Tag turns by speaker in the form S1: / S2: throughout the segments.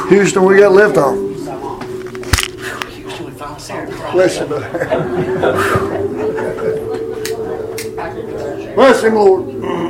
S1: Houston, we got lift off.
S2: Houston, we found Sarah.
S1: Bless you, brother. Bless him, Lord.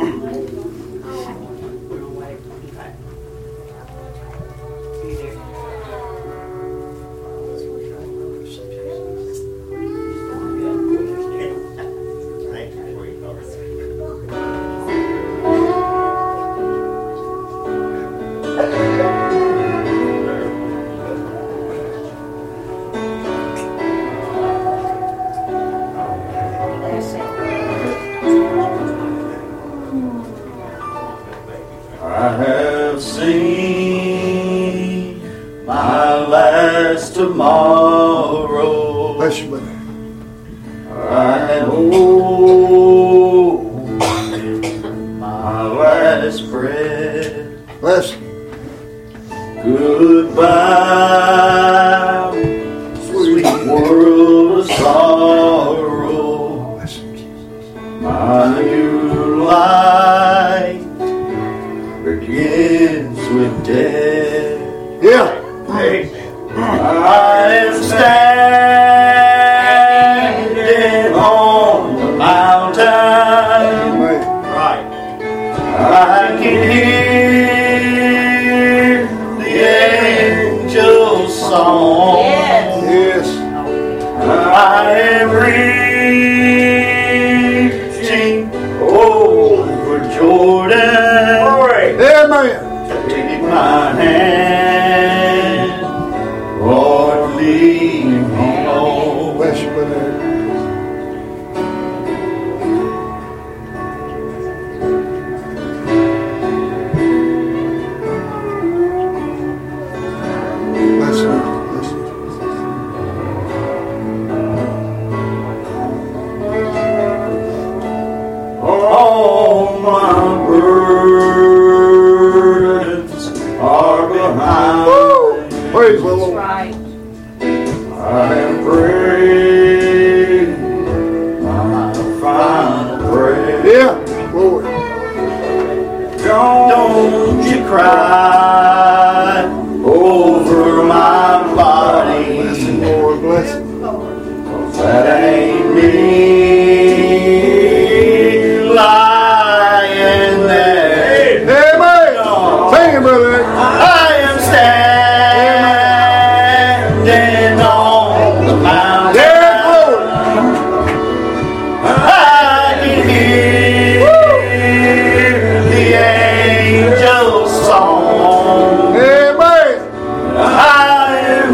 S3: I have seen my last tomorrow.
S1: Bless you, brother.
S3: I know my last breath.
S1: Bless you.
S3: Goodbye, sweet world of sorrow.
S1: Bless you, Jesus.
S3: My new life begins with death.
S1: Yeah.
S3: I am standing on the mountain.
S1: Right.
S3: Right. I can hear the angels' song.
S1: Yes.
S3: I am reaching over Jordan.
S1: Amen.
S3: Take my hand, Lord, lead me home.
S1: Bless you, brother. Bless you. Bless you.
S3: All my burdens are behind.
S1: Praise the Lord.
S4: Right.
S3: I am praying my final prayer.
S1: Yeah. Lord.
S3: Don't you cry over my body.
S1: Bless him, Lord. Bless him.
S3: That ain't me lying there.
S1: Amen. Sing it, brother.
S3: I am standing on the mountain.
S1: Yes, Lord.
S3: I can hear the angels' song.
S1: Amen.
S3: I am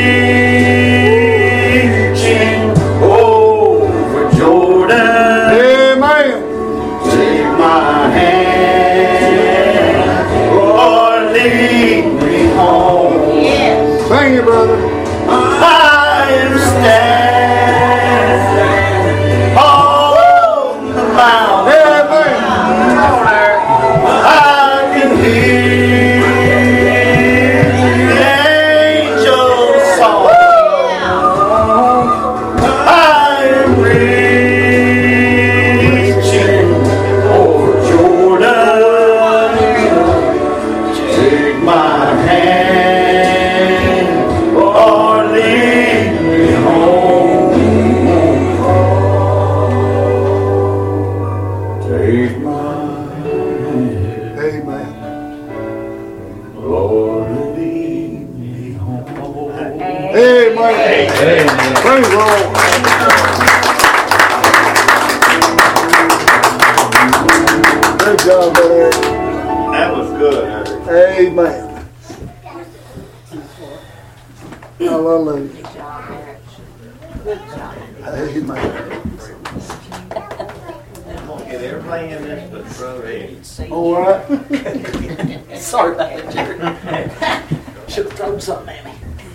S3: reaching over Jordan.
S1: Amen.
S3: Take my hand, Lord, lead me home.
S1: Sing it, brother.
S3: I am standing on the mountain.
S1: Amen.
S3: I can hear the angels' song. I am reaching over Jordan. Take my hand, or lead me home. Take my hand,
S1: Amen.
S3: Lord, lead me home.
S1: Amen. Praise the Lord. Good job, brother.
S3: That was good, Eric.
S1: Amen. Hallelujah. Amen.
S3: Yeah, they're playing this, but Brother Eddie.
S1: All right.
S2: Sorry about that, Jerry. Should have thrown something at me.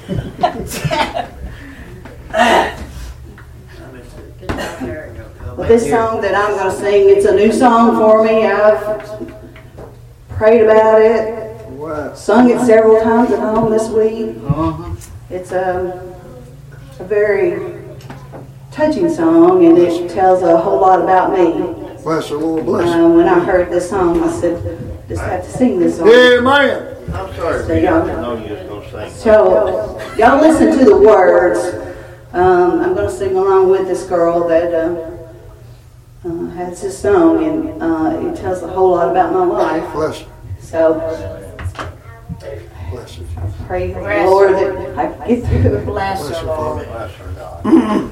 S4: Well, this song that I'm going to sing, it's a new song for me. I've prayed about it,
S1: Wow.
S4: sung it several times at home this week. It's a very touching song, and it tells a whole lot about me.
S1: Bless the Lord. Bless you.
S4: When I heard this song, I said, just have to sing this song.
S1: Amen.
S3: I'm sorry,
S4: So
S3: Rita, I
S4: y'all-
S3: didn't know you was gonna sing.
S4: So, y'all listen to the words. I'm going to sing along with this girl that has this song, and it tells a whole lot about my life.
S1: Bless her.
S4: So,
S1: Bless her.
S4: pray the Lord that I can get through it.
S2: Bless
S1: Bless
S2: her,
S1: her,
S2: Lord.
S1: Father.
S3: Bless her, God.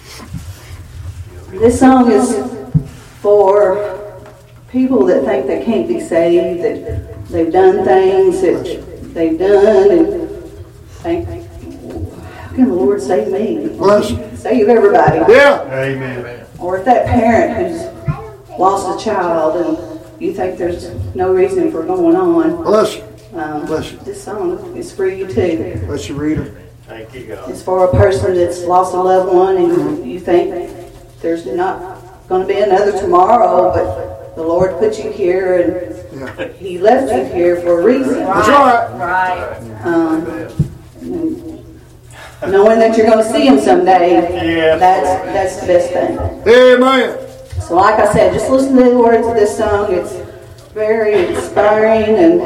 S4: This song is for people that think they can't be saved, that they've done things that they've done, and think, how can the Lord save me?
S1: Bless her.
S4: Save everybody.
S1: Yeah.
S3: Amen.
S4: Or if that parent who's lost a child and you think there's no reason for going on,
S1: Bless her. Bless you.
S4: this song is for you too.
S1: Bless you, Rita.
S3: Thank you, God.
S4: It's for a person that's lost a loved one and you think there's not going to be another tomorrow, but the Lord put you here and
S1: Yeah.
S4: He left you here for a reason.
S1: That's right.
S2: Right.
S4: Knowing that you're going to see Him someday,
S3: Yes.
S4: that's the best thing.
S1: Amen.
S4: So like I said, just listen to the words of this song. It's very inspiring, and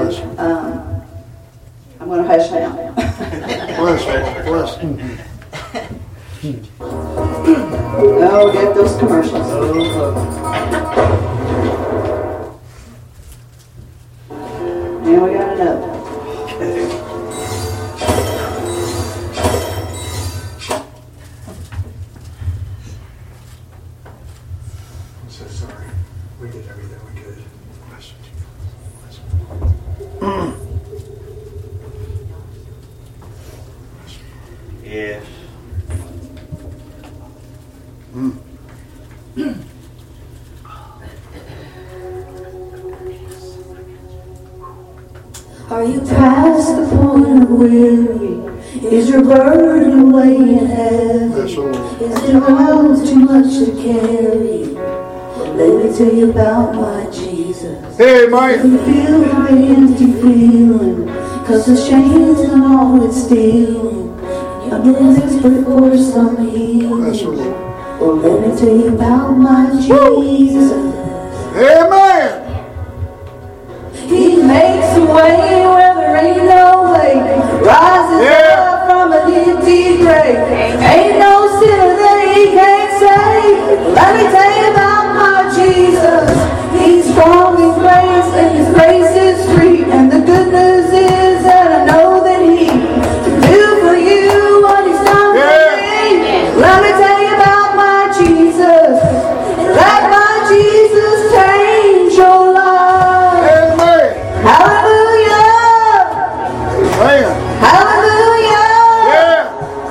S4: I'm going to hush now.
S1: Bless her. Bless her.
S4: Oh, get those commercials. And we got another.
S1: I'm so sorry. We did everything we could. Bless you.
S3: Yes.
S5: Are you past the point of weary? Is your burden weighing heavy?
S1: Bless her, Lord.
S5: Is it all too much to carry? Well, let me tell you about my Jesus.
S1: Amen.
S5: You feel the empty feeling, 'cause the shame's and all it's stealing. You're desperate for some healing.
S1: Bless her, Lord.
S5: Well, let me tell you about my Jesus.
S1: Amen.
S5: He makes a way where there ain't no way. Rises
S1: Yeah.
S5: up from an empty grave. Ain't no sinner that He can't save. Let me tell you about my Jesus. He's strong in grace and His grace is free. And the good news is that I know that He can do for you what He's done for me. Let me tell you about my Jesus. Let my Jesus change your life.
S1: Amen.
S5: Hallelujah!
S1: Amen.
S5: Hallelujah!
S1: Yeah.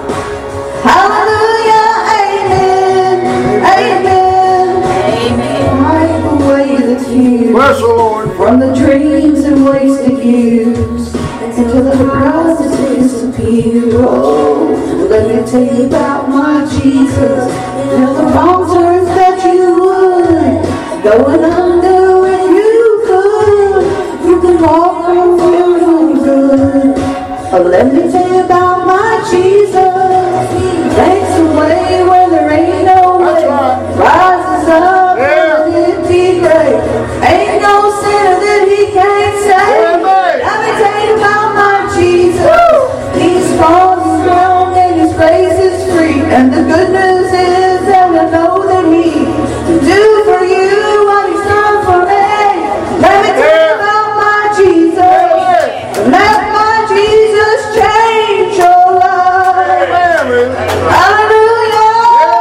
S5: Hallelujah! Amen! Amen!
S2: Amen.
S5: Wipe away the tears
S1: Bless the Lord.
S5: from the dreams and wasted years until the horizons disappear. Oh, let me tell you about my Jesus. Tell the wrong turns that you would, going under when you could. You can walk and feel good. But let me tell you about my Jesus. He makes a way where there ain't no way. Rises up from an empty grave. Ain't no sinner that He can't save. Let me tell you about my Jesus. He's strong and His grace is free. And the good news is that I know that He can do for you what He's done for me. Let me tell you about my Jesus. Let my Jesus change your life.
S1: Amen.
S5: Hallelujah!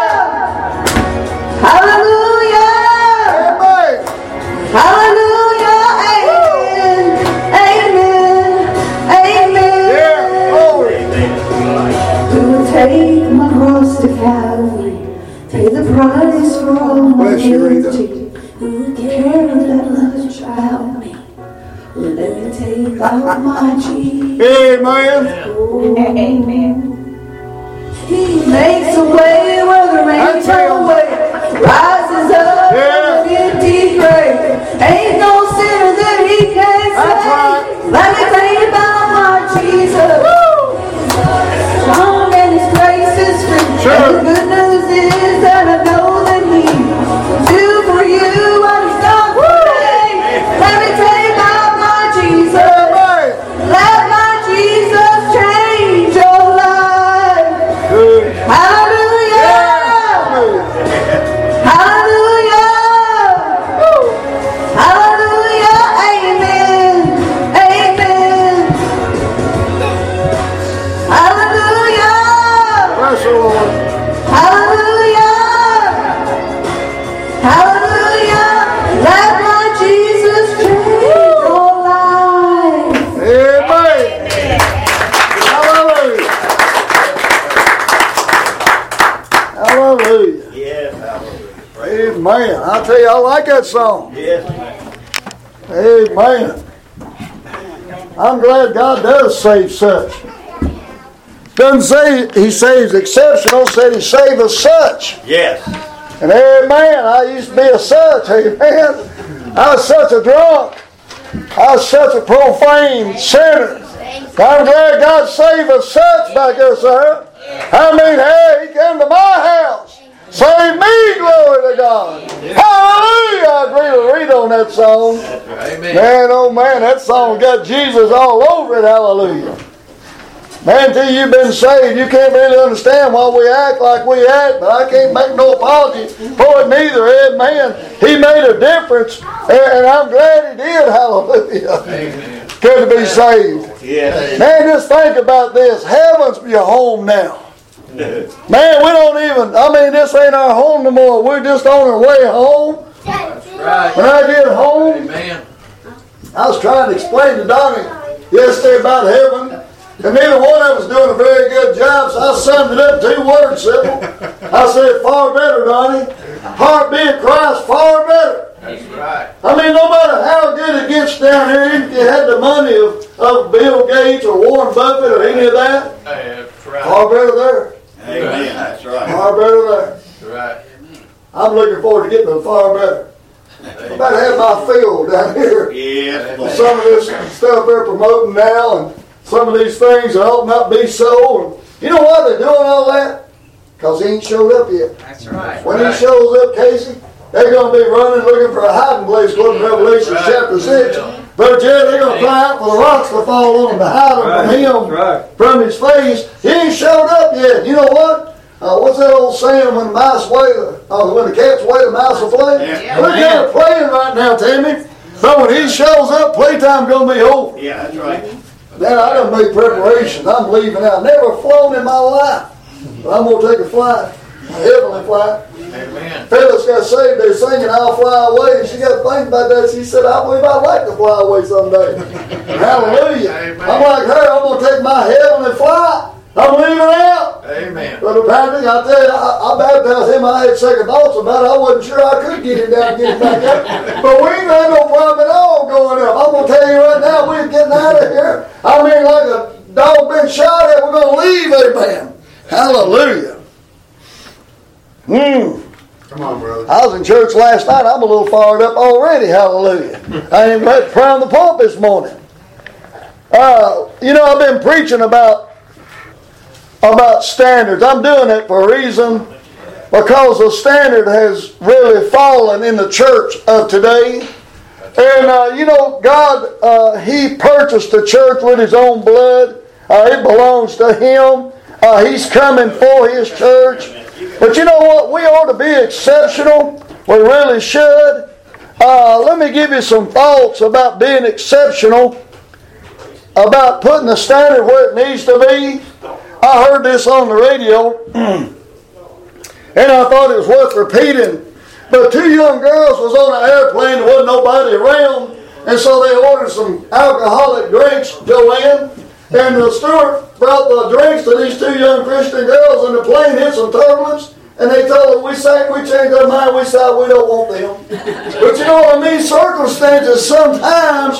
S5: Hallelujah!
S1: Amen.
S5: Hallelujah! Amen! Amen! Amen!
S1: Yeah. Glory.
S5: Who will take my cross to Calvary, pay the price for all my
S1: Bless you, Rita.
S5: guilty, who will care that much about me. Well, let me tell you about my Jesus.
S1: Amen.
S2: Amen.
S5: He makes a way where there ain't
S1: That's him.
S5: no way. Rises up
S1: Yeah.
S5: from an empty grave. Ain't no sinner that He can't
S1: That's
S5: save.
S1: right.
S5: Let me tell you about my Jesus. Strong and His grace is free.
S1: Sure.
S5: And the good news is that I know that He will do for you what He's done for me. Let me tell you about my Jesus.
S1: Amen.
S5: Let
S3: Amen. I tell you, I like that song.
S6: Yes.
S3: Amen. I'm glad God does save such. Doesn't say He saves exceptional, said He saves us such.
S6: Yes.
S3: And amen, I used to be a such, amen. I was such a drunk. I was such a profane sinner. I'm glad God saved us such back there, sir. I mean, hey, He came to my house. Save me, glory to God. Hallelujah. I agree to read on that song.
S2: Amen.
S3: Man, oh man, that song got Jesus all over it. Hallelujah. Man, until you've been saved, you can't really understand why we act like we act, but I can't make no apology for it neither. Amen. He made a difference, and I'm glad He did. Hallelujah.
S2: Amen.
S3: Good to be saved.
S6: Yes.
S3: Man, just think about this. Heaven's your home now. Man, we don't even, this ain't our home no more. We're just on our way home.
S2: That's right.
S3: When I get home,
S2: Amen.
S3: I was trying to explain to Donnie yesterday about heaven, and neither one of us doing a very good job, so I summed it up in 2 words, simple. I said, far better, Donnie. Heart being Christ, far better.
S2: That's right.
S3: No matter how good it gets down here, even if you had the money of Bill Gates or Warren Buffett or any of that,
S2: That's right.
S3: far better there.
S6: Amen. That's right.
S3: Far better there.
S2: That's right.
S3: I'm looking forward to getting to far better. I'm about to have my field down here.
S6: Yes.
S3: Some of this stuff they're promoting now, and some of these things that ought not be so. And you know why they're doing all that? Because He ain't showed up yet.
S2: That's right.
S3: When He shows up, Casey, they're going to be running looking for a hiding place, according to Revelation chapter 6. Brother Jerry, they're going to cry out for the rocks to fall on them to hide them from Him, from His face. He ain't showed up yet. You know what? What's that old saying, when the cat's away, the mouse will play?
S6: Yeah.
S3: We're kind of playing right now, Timmy. But when He shows up, playtime's going to be over.
S6: Yeah, that's right.
S3: Then I done made preparations. I'm leaving out. Never flown in my life. But I'm going to take a flight, a heavenly flight.
S2: Amen.
S3: Phyllis got saved. They're singing "I'll Fly Away," and she got to think about that. She said, "I believe I'd like to fly away someday." Hallelujah!
S2: Amen.
S3: I'm like her. I'm going to take my heavenly flight. I'm leaving out.
S2: Amen.
S3: Brother Patrick, I tell you, I baptized him. I had second thoughts about it. I wasn't sure I could get him down and get him back up. But we ain't had no problem at all going up. I'm going to tell you right now, we're getting out of here. Like a dog been shot at, we're going to leave. Amen. Hallelujah.
S1: Come on, brother.
S3: I was in church last night. I'm a little fired up already. Hallelujah. I ain't ready to prime the pump this morning. I've been preaching about standards. I'm doing it for a reason, because the standard has really fallen in the church of today. And, God, He purchased the church with His own blood. It belongs to Him. He's coming for His church. But you know what? We ought to be exceptional. We really should. Let me give you some thoughts about being exceptional, about putting the standard where it needs to be. I heard this on the radio, and I thought it was worth repeating. But 2 young girls was on an airplane, there wasn't nobody around, and so they ordered some alcoholic drinks, Joanne, and the steward brought the drinks to these 2 young Christian girls, and the plane hit some turbulence, and they told them, we changed our mind, we said we don't want them. But you know, in these circumstances, sometimes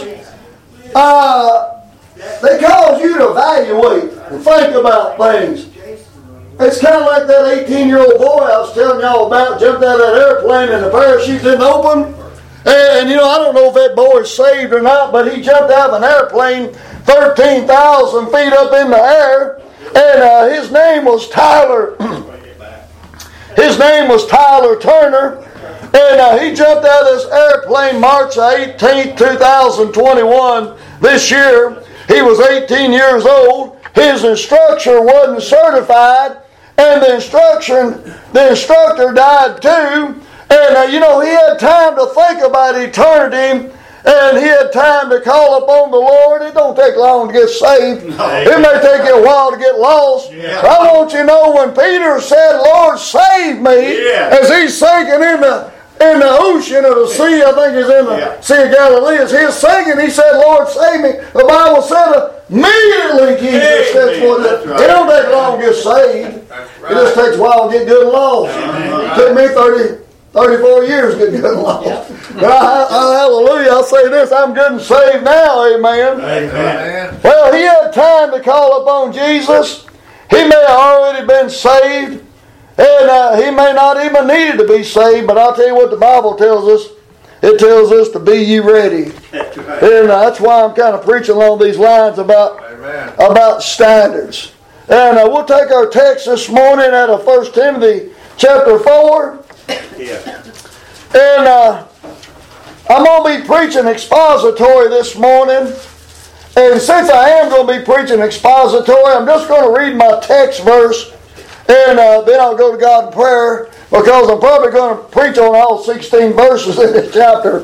S3: they cause you to evaluate and think about things. It's kind of like that 18-year-old boy I was telling y'all about, jumped out of that airplane and the parachute didn't open. And I don't know if that boy is saved or not, but he jumped out of an airplane 13,000 feet up in the air, and his name was Tyler. His name was Tyler Turner, and he jumped out of this airplane March 18th, 2021, this year. He was 18 years old. His instructor wasn't certified, and the instructor died too. And he had time to think about eternity, and he had time to call upon the Lord. It don't take long to get saved. No. It may take you a while to get lost. Yeah. I want you to know, when Peter said, "Lord, save me," as he's sinking in the ocean or the sea, I think he's in the Sea of Galilee, as he's sinking, he said, "Lord, save me." The Bible said immediately Jesus steps forward. Right. It don't take long to get saved. Right. It just takes a while to get good and lost. It took me 34 years, good Lord. But hallelujah, I'll say this, I'm good and saved now, amen.
S6: Amen.
S3: Well, he had time to call upon Jesus. He may have already been saved, and he may not even needed to be saved, but I'll tell you what the Bible tells us. It tells us to be ye ready.
S6: That's right.
S3: And that's why I'm kind of preaching along these lines about standards. And we'll take our text this morning out of 1 Timothy chapter 4.
S6: Yeah.
S3: And I'm going to be preaching expository this morning. And since I am going to be preaching expository, I'm just going to read my text verse. And then I'll go to God in prayer, because I'm probably going to preach on all 16 verses in this chapter.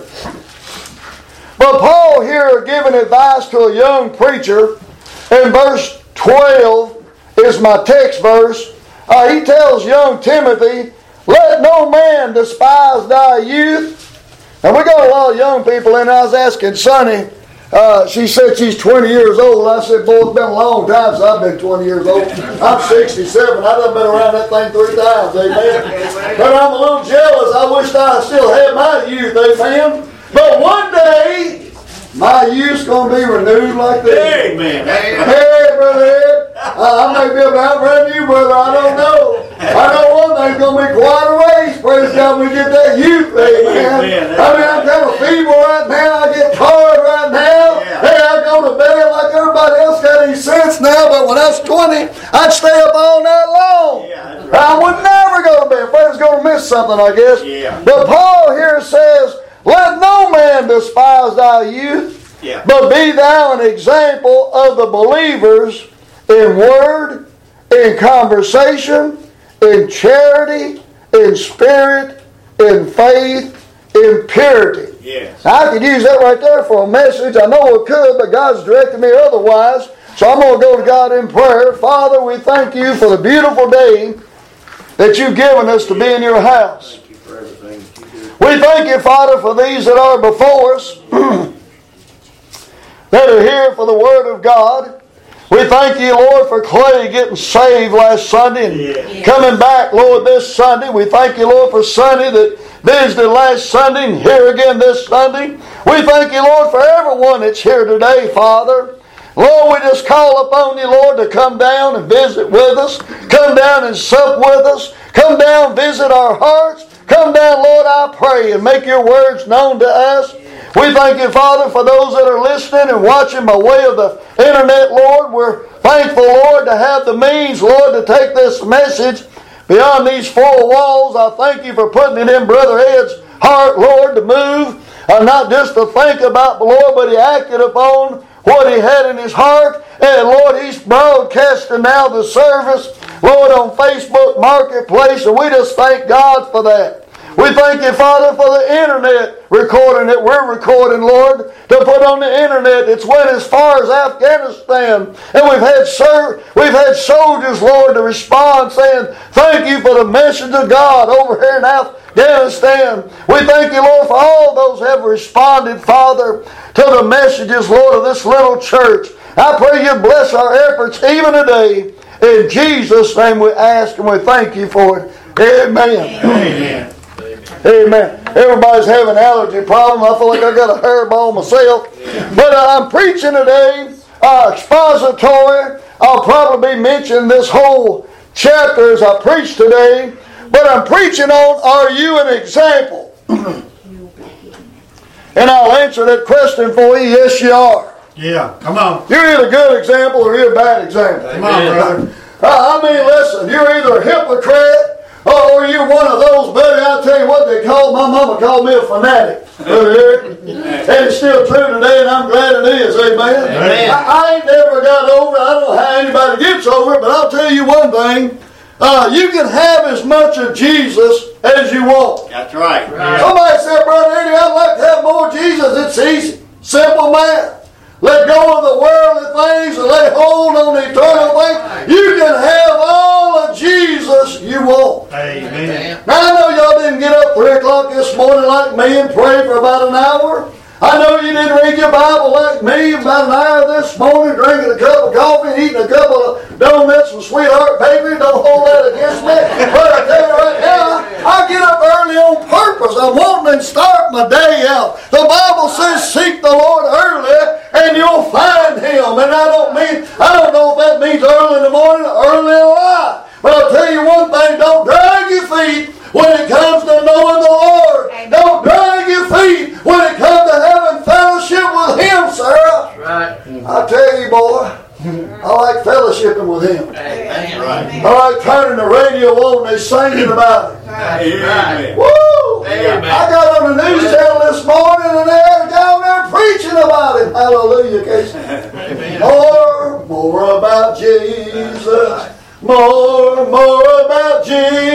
S3: But Paul here giving advice to a young preacher. In verse 12 is my text verse. He tells young Timothy, "Let no man despise thy youth." And we got a lot of young people in. I was asking Sonny. She said she's 20 years old. I said, boy, it's been a long time since I've been 20 years old. I'm 67. I've done been around that thing 3 times, amen. But I'm a little jealous. I wish I still had my youth, amen. But one day, my youth's going to be renewed like this.
S6: Amen.
S3: Hey, Brother Ed, I may be able to outrun you, brother. I don't know. I know one thing's going to be quite a race. Praise God, we get that youth, amen. I mean, I'm kind of feeble right now. I get tired right now. Hey, I go to bed like everybody else got any sense now, but when I was 20, I'd stay up all night long.
S6: Yeah, that's right.
S3: I would never go to bed. Fred's going to miss something, I guess.
S6: Yeah.
S3: But Paul here says, "Let no man despise thy youth,
S6: Yeah.
S3: but be thou an example of the believers in word, in conversation, in charity, in spirit, in faith, in purity."
S6: Yes.
S3: Now, I could use that right there for a message. I know I could, but God's directed me otherwise. So I'm going to go to God in prayer. Father, we thank you for the beautiful day that you've given us to be in your house.
S6: Thank you for everything that you do.
S3: We thank you, Father, for these that are before us, that are here for the Word of God. We thank you, Lord, for Clay getting saved last Sunday and coming back, Lord, this Sunday. We thank you, Lord, for Sonny that visited last Sunday and here again this Sunday. We thank you, Lord, for everyone that's here today, Father. Lord, we just call upon you, Lord, to come down and visit with us. Come down and sup with us. Come down, visit our hearts. Come down, Lord, I pray, and make your words known to us. We thank you, Father, for those that are listening and watching by way of the internet, Lord. We're thankful, Lord, to have the means, Lord, to take this message beyond these 4 walls. I thank you for putting it in Brother Ed's heart, Lord, to move. Not just to think about, Lord, but he acted upon what he had in his heart. And, Lord, he's broadcasting now the service, Lord, on Facebook Marketplace. And we just thank God for that. We thank you, Father, for the internet recording that we're recording, Lord, to put on the internet. It's went as far as Afghanistan. And we've had soldiers, Lord, to respond saying, thank you for the message of God over here in Afghanistan. We thank you, Lord, for all those who have responded, Father, to the messages, Lord, of this little church. I pray you bless our efforts even today. In Jesus' name we ask and we thank you for it. Amen.
S6: Amen.
S3: Amen. Everybody's having an allergy problem. I feel like I got a hairball myself. But I'm preaching today, expository. I'll probably be mentioning this whole chapter as I preach today. But I'm preaching on, are you an example? And I'll answer that question for you. Yes, you are.
S6: Yeah, come on.
S3: You're either a good example or you're a bad example.
S6: Come on, brother.
S3: I mean, listen, you're either a hypocrite or you're one of those, buddy. I'll tell you what they call, my mama called me a fanatic, Brother Eric. And it's still true today, and I'm glad it is, amen.
S6: Amen.
S3: I ain't never got over it. I don't know how anybody gets over it, but I'll tell you one thing. You can have as much of Jesus as you want.
S6: That's right.
S3: Somebody said, Brother Eddie, I'd like to have more Jesus. It's easy. Simple math. Let go of the worldly things and lay hold on the eternal things. You can have all of Jesus you want.
S6: Amen.
S3: Now, I know y'all didn't get up 3 o'clock this morning like me and pray for about an hour. I know you didn't read your Bible like me about an hour this morning, drinking a cup of coffee and eating a couple of donuts from Sweetheart Bakery. Don't hold that against me. But I tell you right now, I get up early on purpose early in the morning, early in life. But I'll tell you one thing, don't drag your feet when it comes to knowing the Lord.
S2: Amen.
S3: Don't drag your feet when it comes to having fellowship with Him, Sarah.
S6: Right.
S3: I tell you, boy, I like fellowshipping with Him.
S6: Amen. Right.
S3: I like turning the radio on and they singing about it.
S6: Amen.
S3: Woo!
S6: Amen.
S3: I got on the news channel this morning and they're down there preaching about Him. Hallelujah, Casey.
S6: Amen.
S3: More about Jesus. More about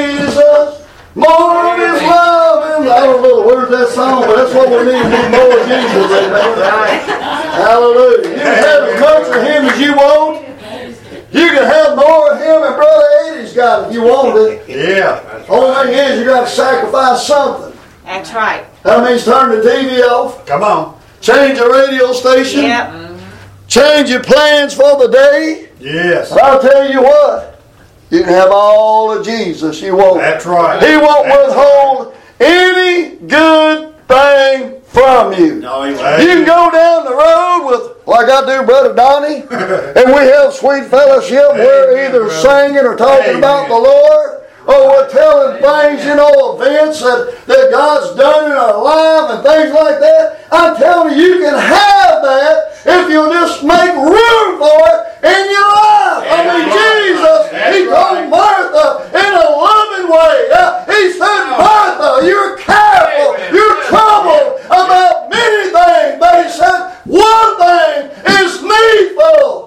S3: Jesus. More of His love. And I don't know the words of that song, but that's what we need more of Jesus. Amen. Hallelujah. You can have as much of Him as you want. You can have more of Him, and Brother Eddie's got it if you want it.
S6: Yeah.
S3: Only thing is, you got to sacrifice something.
S2: That's right.
S3: That means turn the TV off,
S6: Come on.
S3: change the radio station,
S2: Yep.
S3: change your plans for the day.
S6: Yes.
S3: But I'll tell you what, you can have all of Jesus you want.
S6: That's right.
S3: He won't
S6: That's
S3: withhold any good thing from you.
S6: No, He
S3: You
S6: won't.
S3: can go down the road with, like I do, Brother Donnie, and we have sweet fellowship. We're
S6: Amen,
S3: either
S6: brother.
S3: singing or talking
S6: Amen.
S3: about the Lord, or we're telling things, events that God's done in our life and things like that. I'm telling you, you can have that if you'll just make room for it in your life. I mean, Jesus, He told Martha in a loving way. He said, Martha, you're careful, you're troubled about many things, but He said, one thing is needful.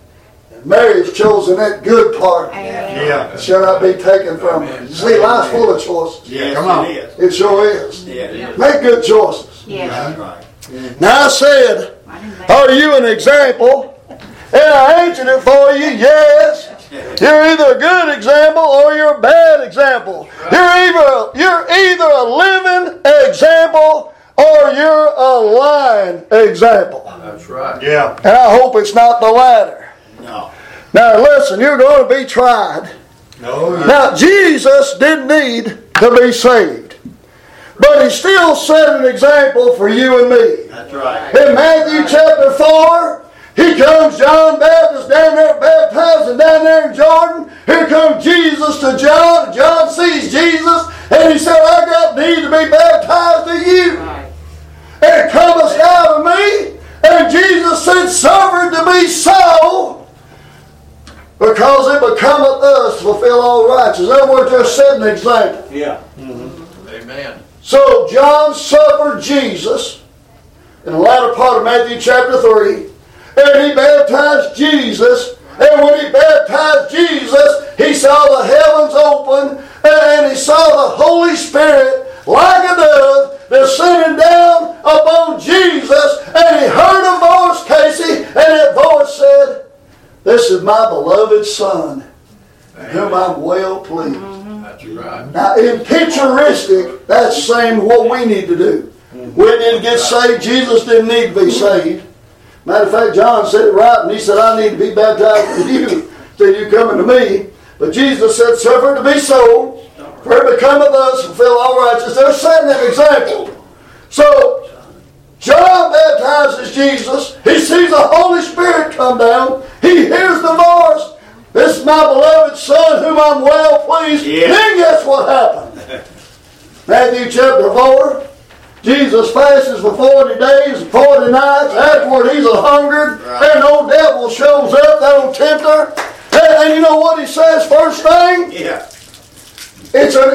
S3: And Mary's chosen that good part.
S6: Yeah.
S3: It shall not be taken from her. You see, life's full of choices.
S6: Yeah. Come on.
S3: It sure is.
S6: Yeah.
S3: Make good choices.
S2: Yes.
S6: That's right.
S3: Now I said, are you an example? And I answered it for you, yes. You're either a good example or you're a bad example. You're either a living example or you're a lying example.
S6: That's right. Yeah.
S3: And I hope it's not the latter.
S6: No.
S3: Now listen, you're going to be tried.
S6: No.
S3: Now Jesus didn't need to be saved, but He still set an example for you and me.
S6: That's right.
S3: In Matthew chapter 4, He comes John Baptist down there baptizing down there in Jordan. Here comes Jesus to John. John sees Jesus and he said, I got need to be baptized to you. And it cometh out of me. And Jesus said, suffer it to be so, because it becometh us to fulfill all righteousness. In other words, they're setting an example.
S6: Yeah. Amen.
S3: So John suffered Jesus in the latter part of Matthew chapter 3, and he baptized Jesus. And when he baptized Jesus, he saw the heavens open, and he saw the Holy Spirit like a dove descending down upon Jesus. And he heard a voice, Casey, and that voice said, this is my beloved Son, in whom I'm well pleased.
S6: That's right.
S3: Now, in picturistic, that's the same what we need to do. We need to get saved. Jesus didn't need to be saved. Matter of fact, John said it right, and he said, I need to be baptized with you till you come to me. But Jesus said, suffer it to be so, for it becometh us to fulfill all righteousness. They're setting an example. So, John baptizes Jesus. He sees the Holy Spirit come down. He hears the voice. This is my beloved Son, whom I'm well pleased.
S6: Yeah.
S3: Then guess what happened? Matthew chapter 4. Jesus fasts for 40 days and 40 nights. Afterward, he's a-hungered.
S6: Right.
S3: And no devil shows up, that old tempter. And you know what he says first thing?
S6: Yeah.
S3: It's an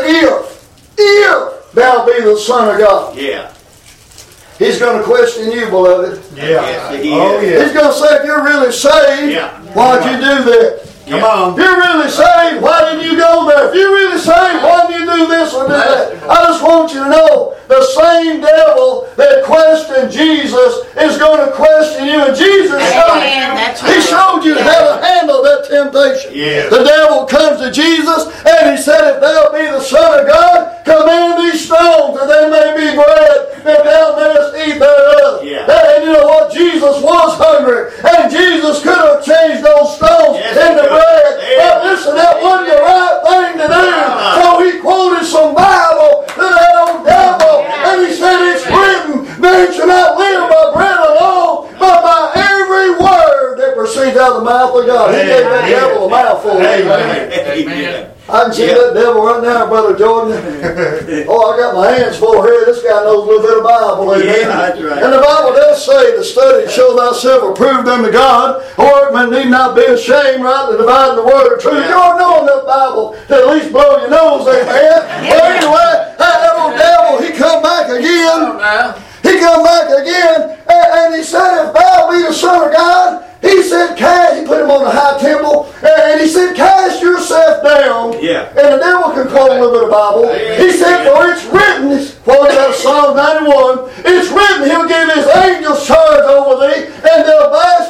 S3: if thou be the Son of God.
S6: Yeah.
S3: He's going to question you, beloved.
S6: Yeah.
S7: Yes, he
S6: Oh,
S7: is.
S6: yeah.
S3: He's going to say, if you're really saved,
S6: Yeah.
S3: why'd you do that?
S6: Come on.
S3: If you're really saved, why didn't you go there? If you're really saved, why didn't you do this or do that? I just want you to know, the same devil that questioned Jesus is going to question you. And Jesus showed you,
S2: That's
S3: he
S2: right.
S3: showed you how to handle that temptation.
S6: Yes.
S3: The devil comes to Jesus and he said, if thou be the Son of God, command these stones that they may be bread, that thou mayest eat thereof.
S6: Yeah.
S3: And you know what? Jesus was hungry. And Jesus could have changed those stones
S6: Yes,
S3: into
S6: he could.
S3: bread.
S6: Yeah.
S3: But listen, that wasn't the right thing to do. So he quoted some Bible to that old devil. And he said, it's written, man shall not live by bread alone, but by every word that proceeds out of the mouth of God. He gave that devil a mouthful.
S6: Amen. Amen.
S3: I can see that devil right now, Brother Jordan. Oh, I got my hands full here. This guy knows a little bit of Bible. Amen.
S7: Yeah, that's right.
S3: And the Bible does say to study, show thyself approved unto God. A workman need not be ashamed, rightly dividing the word of truth. You ought to know enough Bible to at least blow your nose, amen. Well, anyway, that old devil, he come back again. He come back again, and he said, if thou be the Son of God, he said, he put him on the high temple, and he said, cast yourself down.
S7: Yeah.
S3: And the devil can quote a little bit of Bible. He said, for it's written, he's quoting out of Psalm 91, it's written, he'll give his angels charge over thee, and they'll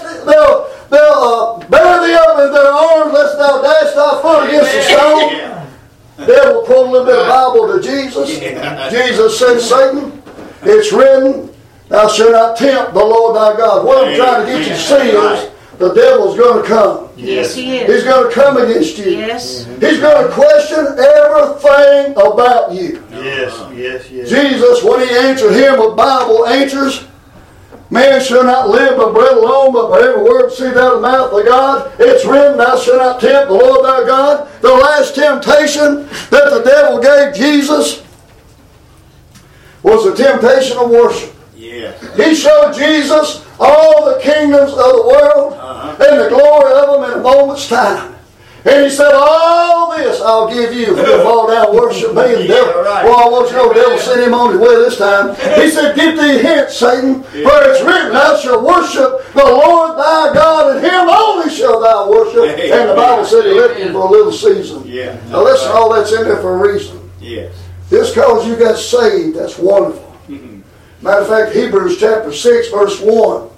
S3: bear thee up in their arms, lest thou dash thy foot against the stone.
S7: Yeah.
S3: The devil quote a little bit of Bible to Jesus.
S7: Yeah.
S3: Jesus said, Satan, it's written, thou shalt not tempt the Lord thy God. What I'm trying to get you to see is the devil's going to come.
S2: Yes, he is.
S3: He's going to come against you.
S2: Yes.
S3: He's going to question everything about you.
S7: Yes.
S3: Jesus, when he answered him with Bible answers, man shall not live by bread alone, but by every word proceedeth out of the mouth of God. It's written, thou shalt not tempt the Lord thy God. The last temptation that the devil gave Jesus was the temptation of worship.
S7: Yes.
S3: He showed Jesus all the kingdoms of the world and the glory of them in a moment's time. And he said, all this I'll give you if you'll fall down and worship me. And the devil, well, I want you to know the devil sent him on his way this time. He said, get thee hence, Satan, for it's written, thou shalt worship the Lord thy God, and him only shalt thou worship. And the Bible said he left him for a little season.
S7: Yeah.
S3: Now listen, all that's in there for a reason.
S7: Yes.
S3: Just because you got saved, that's wonderful. Matter of fact, Hebrews chapter 6, verse 1.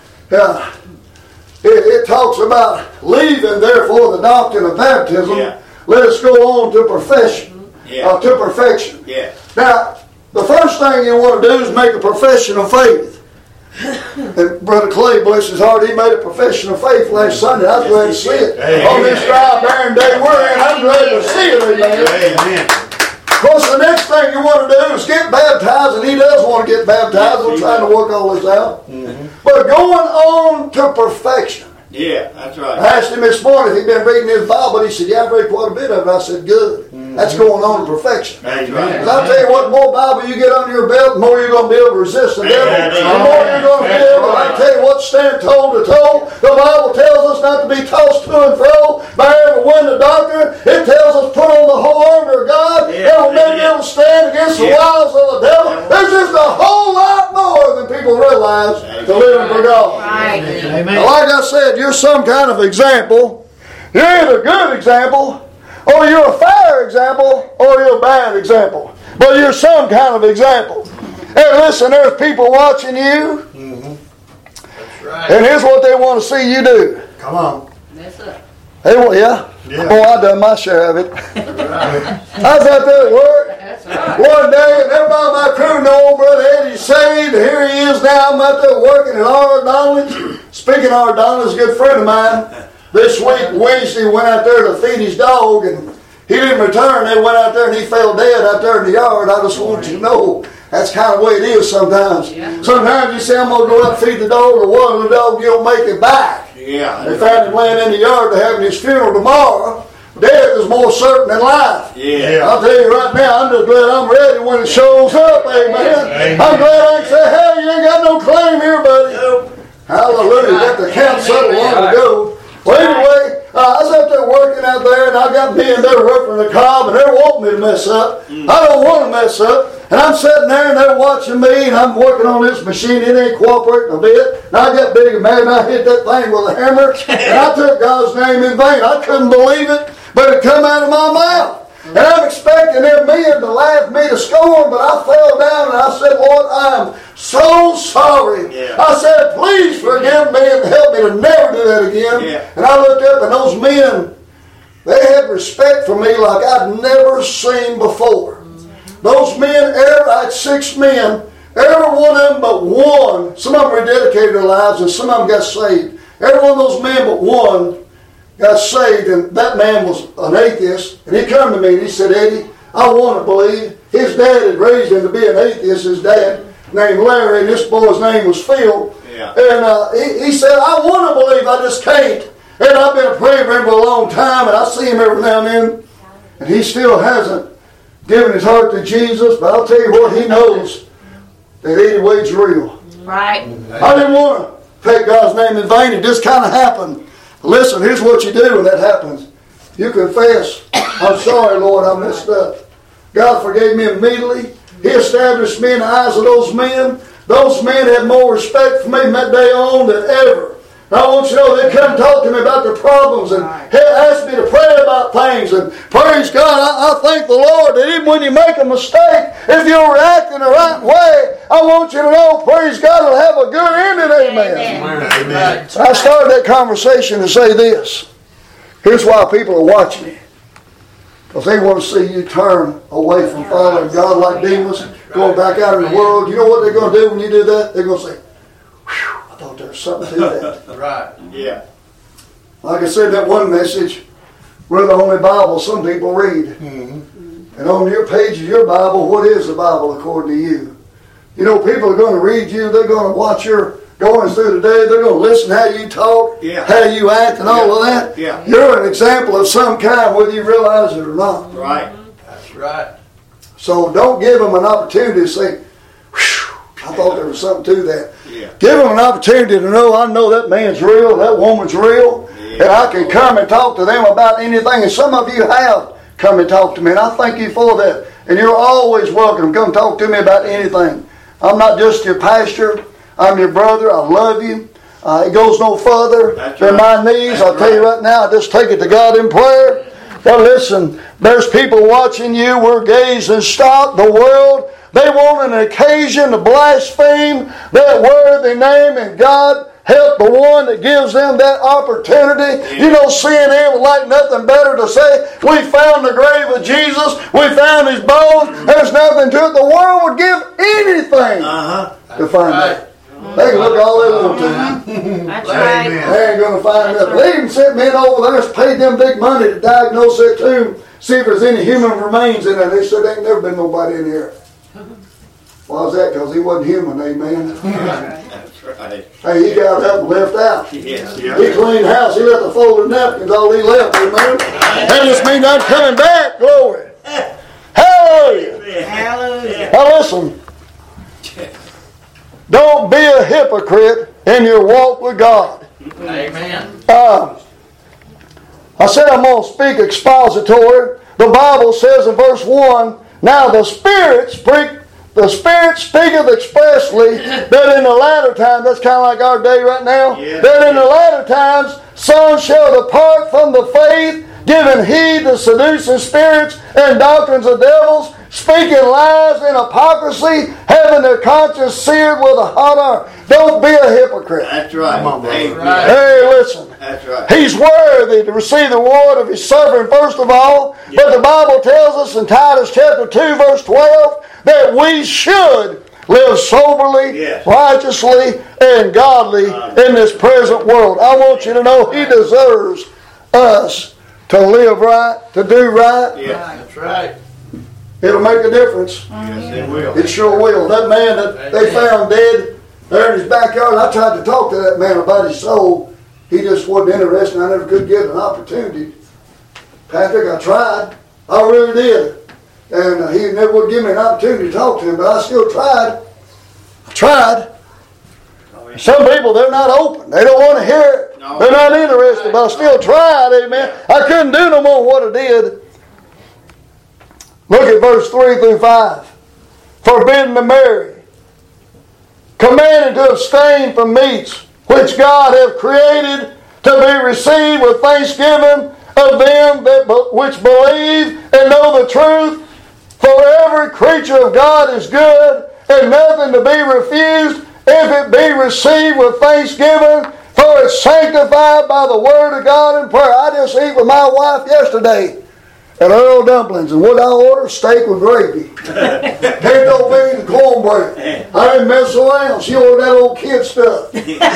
S3: It talks about leaving, therefore, the doctrine of baptism.
S7: Yeah.
S3: Let us go on to perfection.
S7: Yeah.
S3: To perfection.
S7: Yeah.
S3: Now, the first thing you want to do is make a profession of faith. And Brother Clay, bless his heart, he made a profession of faith last Sunday. I was glad to see it.
S7: Amen.
S3: On this dry, barren day we're in, I'm glad to see it. Amen.
S7: Amen.
S3: Of course, the next thing you want to do is get baptized, and he does want to get baptized. We're trying to work all this out. But going on to perfection.
S7: Yeah, that's right.
S3: I asked him this morning if he'd been reading his Bible. He said, yeah, I've read quite a bit of it. I said, good. That's going on to perfection.
S7: That's right.
S3: Because I'll tell you what, the more Bible you get under your belt, the more you're going to be able to resist the devil. The more you're going to be able to, I tell you what, stand toe to toe. The Bible tells us not to be tossed to and fro by every wind of doctrine. It tells us put on the whole armor of God. And we'll be able to stand against the wiles of the devil. There's just a whole lot more than people realize to living for God.
S2: Right.
S3: Now, like I said, you're some kind of example. You're either a good example, or you're a fair example, or you're a bad example. But you're some kind of example. And listen, there's people watching you,
S6: That's right.
S3: and here's what they want to see you do.
S7: Come on.
S2: That's it.
S3: They want, yeah? Oh, I done my share of it. I was out there at work one day, and everybody in my crew know Brother Eddie's saved. Here he is now. I'm out there working at R. Donald's. Speaking of R. Donald's, a good friend of mine, this week, Wednesday, went out there to feed his dog, and he didn't return. They went out there, and he fell dead out there in the yard. I just want you to know that's kind of the way it is sometimes.
S2: Yeah.
S3: Sometimes you say, I'm going to go out and feed the dog, or one of the dog, you don't make it back.
S7: Yeah.
S3: They found him laying in the yard to having his funeral tomorrow. Death is more certain than life.
S7: Yeah.
S3: I'll tell you right now, I'm just glad I'm ready when it shows up, amen. I'm glad I can say, hey, you ain't got no claim here, buddy. Hallelujah. Got the count settled long ago. Well, anyway, I was out there working out there, and I got men there roughing the cob, and they're wanting me to mess up. I don't want to mess up. And I'm sitting there, and they're watching me, and I'm working on this machine. It ain't cooperating a bit. And I got big and mad, and I hit that thing with a hammer, and I took God's name in vain. I couldn't believe it, but it come out of my mouth. And I'm expecting them men to laugh me to scorn, but I fell down, and I said, Lord, I'm so sorry.
S7: Yeah.
S3: I said, please forgive me and help me to never do that again.
S7: Yeah.
S3: And I looked up, and those men, they had respect for me like I'd never seen before. Those men, I had 6 men, every one of them but one, some of them rededicated their lives and some of them got saved. Every one of those men but one got saved, and that man was an atheist. And he come to me and he said, Eddie, I want to believe. His dad had raised him to be an atheist, his dad, named Larry, and this boy's name was Phil.
S7: Yeah.
S3: And he said, I want to believe, I just can't. And I've been praying for him for a long time, and I see him every now and then, and he still hasn't given his heart to Jesus. But I'll tell you what, he knows that 80 weight's real.
S2: Right.
S3: I didn't want to take God's name in vain. It just kind of happened. Listen, here's what you do when that happens. You confess, I'm sorry, Lord, I messed up. God forgave me immediately. He established me in the eyes of those men. Those men had more respect for me from that day on than ever. Now, I want you to know, they come talk to me about their problems and ask me to pray about things. And praise God, I thank the Lord that even when you make a mistake, if you'll react in the right way, I want you to know, praise God, it'll have a good ending. Amen.
S6: Amen.
S3: I started that conversation to say this. Here's why people are watching you. Because they want to see you turn away from following God like Demas, going back out in the world. You know what they're going to do when you do that? They're going to say, whew, I thought there was something to that.
S6: Right.
S7: Yeah.
S3: Like I said, that one message, we're the only Bible some people read.
S6: Mm-hmm.
S3: And on your page of your Bible, what is the Bible according to you? You know, people are going to read you. They're going to watch your going through the day. They're going to listen how you talk, how you act, and all of that.
S7: Yeah.
S3: You're an example of some kind, whether you realize it or not.
S7: Right.
S6: That's right.
S3: So don't give them an opportunity to say, whew, I thought there was something to that.
S7: Yeah.
S3: Give them an opportunity to know, I know that man's real, that woman's real, and I can come and talk to them about anything. And some of you have come and talked to me, and I thank you for that. And you're always welcome. Come talk to me about anything. I'm not just your pastor. I'm your brother. I love you. It goes no further than my knees. I'll tell you right now, I just take it to God in prayer. But listen, there's people watching you. We're gazing stock. The world, they want an occasion to blaspheme that worthy name, and God help the one that gives them that opportunity. You know, CNN would like nothing better to say, we found the grave of Jesus, we found his bones, there's nothing to it. The world would give anything to find that. They can look all they want to.
S2: That's right.
S3: They ain't going to find nothing. They even sent men over there and paid them big money to diagnose that tomb, see if there's any human remains in there. They said there ain't never been nobody in here. Why was that? Because he wasn't human, amen.
S7: That's right.
S3: Hey, he got up and left out.
S7: Yes.
S3: He cleaned house. He left the folded napkins all he left, amen. That just means I'm coming back. Glory. Hallelujah.
S2: Hallelujah.
S3: Now listen. Don't be a hypocrite in your walk with God.
S6: Amen.
S3: I said I'm going to speak expository. The Bible says in verse 1, now the Spirit speaketh expressly that in the latter times, that's kind of like our day right now, that in the latter times some shall depart from the faith, giving heed to seducing spirits and doctrines of devils, speaking lies and hypocrisy, having their conscience seared with a hot iron. Don't be a hypocrite.
S7: That's right. Amen.
S3: Hey, listen.
S7: That's right.
S3: He's worthy to receive the reward of his suffering, first of all. But the Bible tells us in Titus chapter 2, verse 12, that we should live soberly, righteously, and godly in this present world. I want you to know he deserves us to live right, to do right.
S7: Yeah.
S6: That's right.
S3: It'll make a difference.
S7: Yes, it will.
S3: It sure will. That man that they found dead there in his backyard, I tried to talk to that man about his soul. He just wasn't interested. I never could get an opportunity. Patrick, I tried. I really did. And he never would give me an opportunity to talk to him, but I still tried. I tried. Some people, they're not open. They don't want to hear it.
S7: No.
S3: They're not interested, but I still tried, amen. I couldn't do no more what I did. Look at verse 3 through 5. Forbidden to marry. Commanded to abstain from meats, which God hath created to be received with thanksgiving of them which believe and know the truth. For every creature of God is good, and nothing to be refused, if it be received with thanksgiving, for it's sanctified by the word of God in prayer. I just ate with my wife yesterday at Earl Dumplings, and what I ordered? Steak with gravy. Pinto beans and cornbread. I didn't mess around. She ordered that old kid stuff.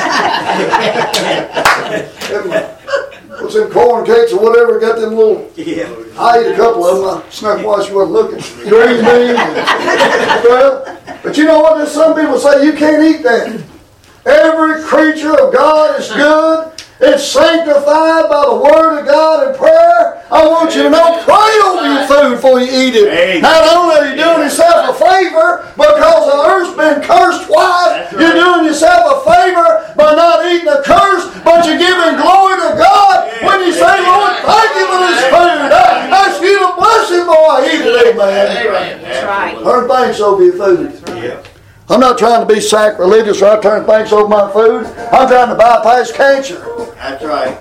S3: What's them corn cakes or whatever, got them little... I ate a couple of them. I snuck while she wasn't looking. Green beans. Well, but you know what? There's some people say you can't eat that. Every creature of God is good, It's sanctified by the Word of God and prayer. I want you to know, pray over your food before you eat it.
S7: Amen.
S3: Not only are you doing yourself a favor because the earth's been cursed twice, you're doing yourself a favor by not eating a curse, but you're giving glory to God when you say, Lord, thank you for this food. I ask you to bless it before I eat it, amen.
S6: Amen.
S2: That's right.
S3: Turn thanks over your food.
S7: Yeah.
S3: I'm not trying to be sacrilegious or I turn thanks over my food. I'm trying to bypass cancer.
S7: That's right.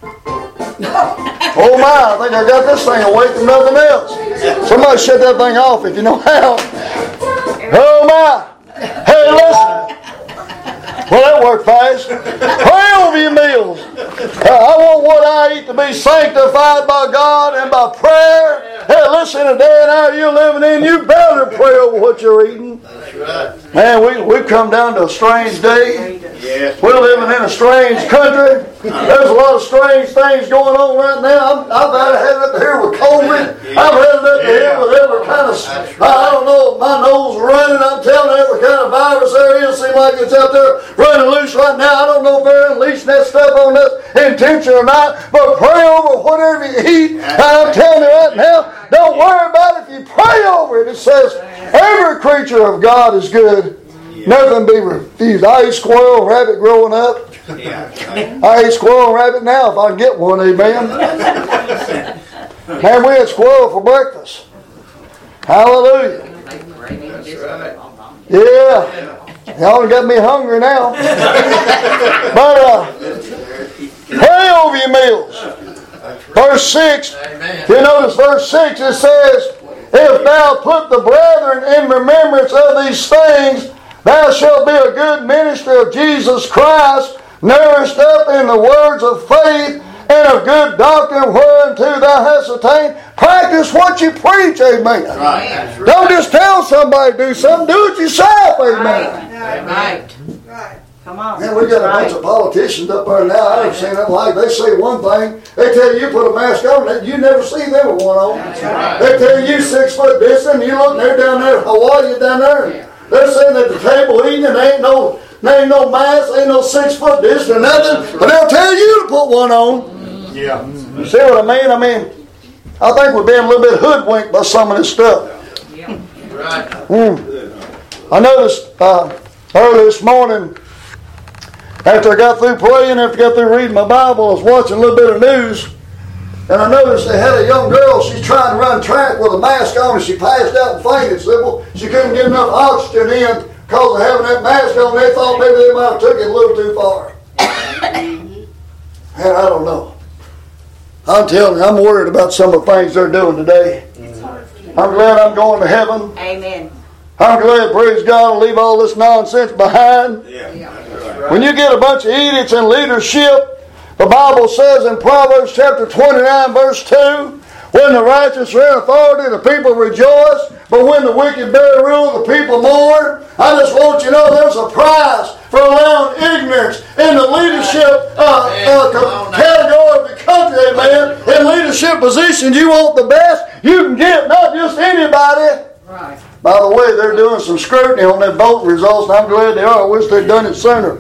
S3: Oh my, I think I got this thing away from nothing else. Somebody shut that thing off if you know how. Oh my. Hey, listen. Well, that worked fast. Pray over your meals. I want what I eat to be sanctified by God and by prayer. Hey, listen, the day and hour you're living in, you better pray over what you're eating.
S6: That's right.
S3: Man, we've come down to a strange day.
S7: Yes.
S3: We're living in a strange country. There's a lot of strange things going on right now. I've had it up here with COVID. I've had it up here with every kind of, I don't know, my nose running. I'm telling you, every kind of virus there is. Seems like it's out there running loose right now. I don't know if they're unleashing that stuff on us intention or not, but pray over whatever you eat. And I'm telling you right now, don't worry about it if you pray over it. It says, every creature of God is good. Nothing be refused. I ate squirrel and rabbit growing up.
S7: Yeah.
S3: I ate squirrel and rabbit now if I can get one, amen. Man, we had squirrel for breakfast. Hallelujah.
S6: That's right.
S3: Yeah. Y'all got me hungry now. But pray over your meals. Verse 6.
S6: Amen.
S3: You notice verse 6, it says, if thou put the brethren in remembrance of these things, thou shalt be a good minister of Jesus Christ, nourished up in the words of faith and of good doctrine whereunto thou hast attained. Practice what you preach, amen.
S7: Right. That's right.
S3: Don't just tell somebody to do something, do it yourself, amen.
S2: Right. Come on.
S3: Man, we got a bunch of politicians up there now. I haven't seen them like they say one thing. They tell you put a mask on, you never see them with one on.
S6: right.
S3: They tell you 6 foot distance, you look, they're down there in Hawaii, down there. They're sitting at the table eating, and there ain't no mask, ain't no 6 foot distance or nothing. But they'll tell you to put one on.
S7: Yeah.
S3: You see what I mean? I think we're being a little bit hoodwinked by some of this stuff.
S6: Right.
S3: I noticed early this morning, after I got through praying, after I got through reading my Bible, I was watching a little bit of news, and I noticed they had a young girl, she's trying to run track with a mask on, and she passed out and fainted. So, well, she couldn't get enough oxygen in because of having that mask on. They thought maybe they might have took it a little too far. And I don't know. I'm telling you, I'm worried about some of the things they're doing today. I'm glad I'm going to heaven.
S2: Amen.
S3: I'm glad, praise God, I'll leave all this nonsense behind.
S7: Yeah. That's right.
S3: When you get a bunch of idiots in leadership, the Bible says in Proverbs chapter 29 verse 2, when the righteous are in authority, the people rejoice, but when the wicked bear rule, the people mourn. I just want you to know there's a price for allowing ignorance in the leadership category of the country, amen. In leadership positions, you want the best you can get, not just anybody.
S2: Right.
S3: By the way, they're doing some scrutiny on their vote results, and I'm glad they are. I wish they'd done it sooner.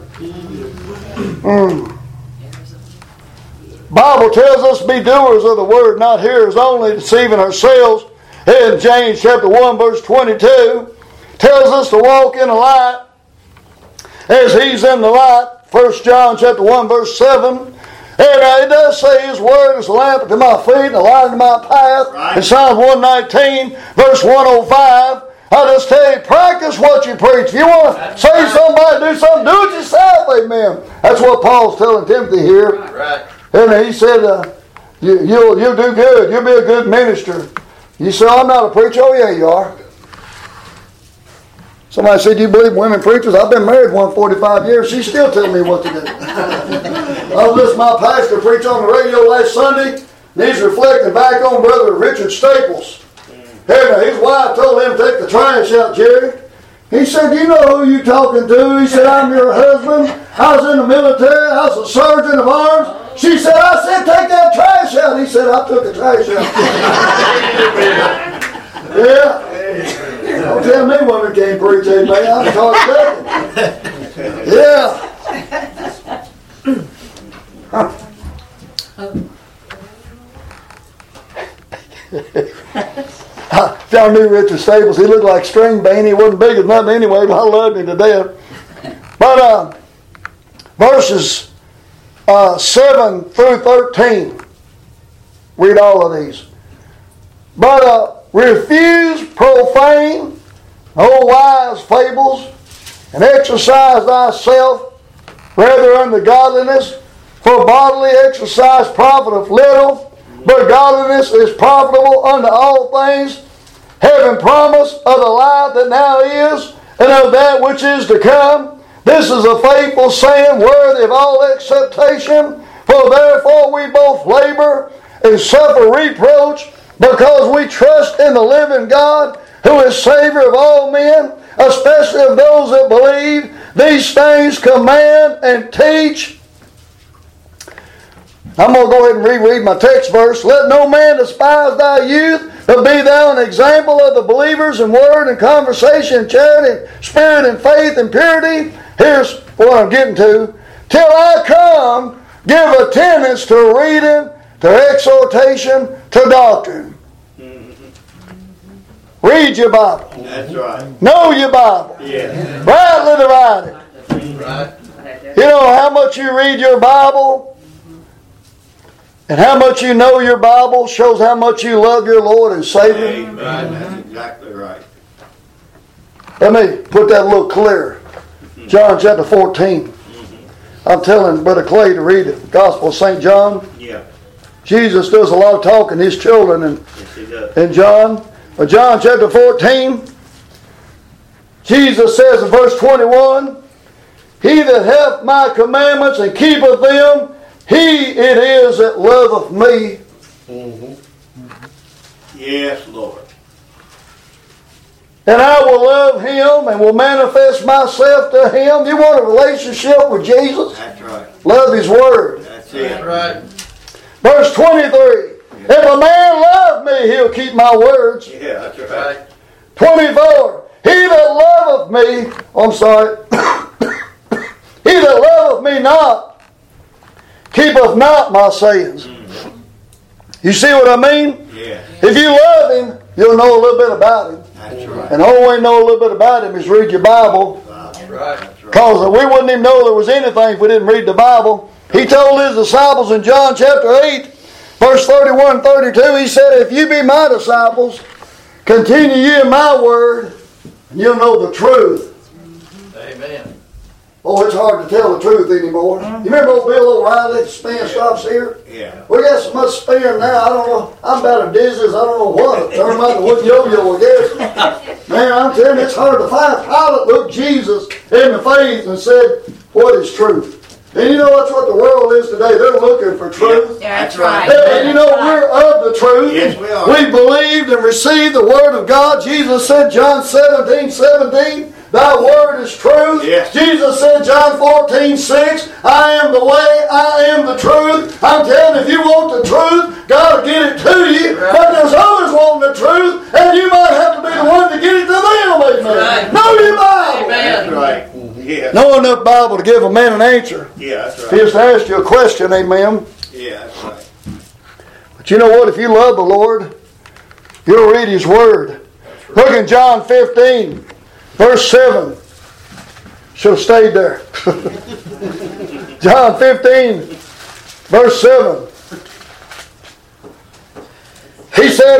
S3: Bible tells us to be doers of the word, not hearers only, deceiving ourselves. In James chapter 1 verse 22, tells us to walk in the light as He's in the light. 1 John chapter 1 verse 7. And it does say His word is a lamp unto my feet and a light unto my path.
S7: Right.
S3: In Psalm 119 verse 105. I just tell you, practice what you preach. If you want to say somebody do something, do it yourself, amen. That's what Paul's telling Timothy here.
S6: Right.
S3: And he said, you'll do good. You'll be a good minister. You say, I'm not a preacher. Oh, yeah, you are. Somebody said, do you believe in women preachers? I've been married 45 years. She's still telling me what to do. I was listening to my pastor preach on the radio last Sunday, and he's reflecting back on Brother Richard Staples. And his wife told him to take the trash out, Jerry. He said, do you know who you talking to? He said, I'm your husband. I was in the military. I was a sergeant of arms. She said, I said, take that trash out. He said, I took the trash out. Yeah. Don't tell me women can't preach, amen. I'm talking. Yeah. If y'all knew Richard Staples, he looked like string bean. He wasn't big as nothing anyway, but I loved him to death. But verses 7 through 13. Read all of these. But refuse profane, wise fables, and exercise thyself rather unto godliness. For bodily exercise profiteth little, but godliness is profitable unto all things, having promise of the life that now is, and of that which is to come. This is a faithful saying, worthy of all acceptation. For therefore we both labor and suffer reproach, because we trust in the living God, who is Savior of all men, especially of those that believe. These things command and teach. I'm going to go ahead and reread my text verse. Let no man despise thy youth, but be thou an example of the believers in word and conversation, and charity, and spirit, and faith, and purity. Here's what I'm getting to. Till I come, give attendance to reading, to exhortation, to doctrine. Read your Bible.
S7: That's right.
S3: Know your Bible.
S7: Yeah.
S3: Rightly divide it.
S6: Right.
S3: You know how much you read your Bible and how much you know your Bible shows how much you love your Lord and Savior.
S7: Amen. That's exactly right.
S3: Let me put that a little clearer. John chapter 14. I'm telling Brother Clay to read the Gospel of St. John.
S7: Yeah.
S3: Jesus does a lot of talking to his children
S7: Yes, he does.
S3: in John. But John chapter 14, Jesus says in verse 21, He that hath my commandments and keepeth them, he it is that loveth me.
S7: Yes, Lord.
S3: And I will love him and will manifest myself to him. You want a relationship with Jesus?
S7: That's right.
S3: Love his word.
S7: That's it.
S6: Right.
S3: Verse 23. If a man love me, he'll keep my words.
S7: Yeah, that's right.
S3: 24. He that loveth me, he that loveth me not, keepeth not my sayings. You see what I mean?
S7: Yeah.
S3: If you love him, you'll know a little bit about him.
S7: That's right.
S3: And the only way to know a little bit about him is read your Bible.
S7: That's
S6: Right.
S7: right.
S3: Because we wouldn't even know there was anything if we didn't read the Bible. He told his disciples in John chapter 8, verse 31 and 32, he said, if you be my disciples, continue ye in my word, and you'll know the truth.
S6: Amen.
S3: Oh, it's hard to tell the truth anymore. You remember old Bill O'Reilly, spin stops here?
S7: Yeah.
S3: We got so much spin now, I don't know. I'm about as dizzy as I don't know what. Turn out the wood yo-yo, I guess. Man, I'm telling you, it's hard to find. Pilate looked Jesus in the face and said, what is truth? And you know that's what the world is today. They're looking for truth.
S7: Yeah, that's right.
S3: And you know we're of the truth.
S7: Yes, we are.
S3: We believed and received the word of God. Jesus said, John 17:17, thy word is truth.
S7: Yes.
S3: Jesus said, John 14:6, I am the way, I am the truth. I'm telling you, if you want the truth, God will get it to you.
S6: Right.
S3: But there's others wanting the truth, and you might have to be the one to get it to them. Amen.
S6: Right.
S3: Know your Bible.
S6: Amen.
S7: That's right. Yeah.
S3: Know enough Bible to give a man an answer.
S7: Yeah, that's
S3: If he
S7: right.
S3: just asked you a question, amen.
S7: Yeah, that's right.
S3: But you know what? If you love the Lord, you'll read His Word. Look in John 15, verse 7. Should have stayed there. John 15, verse 7. He said,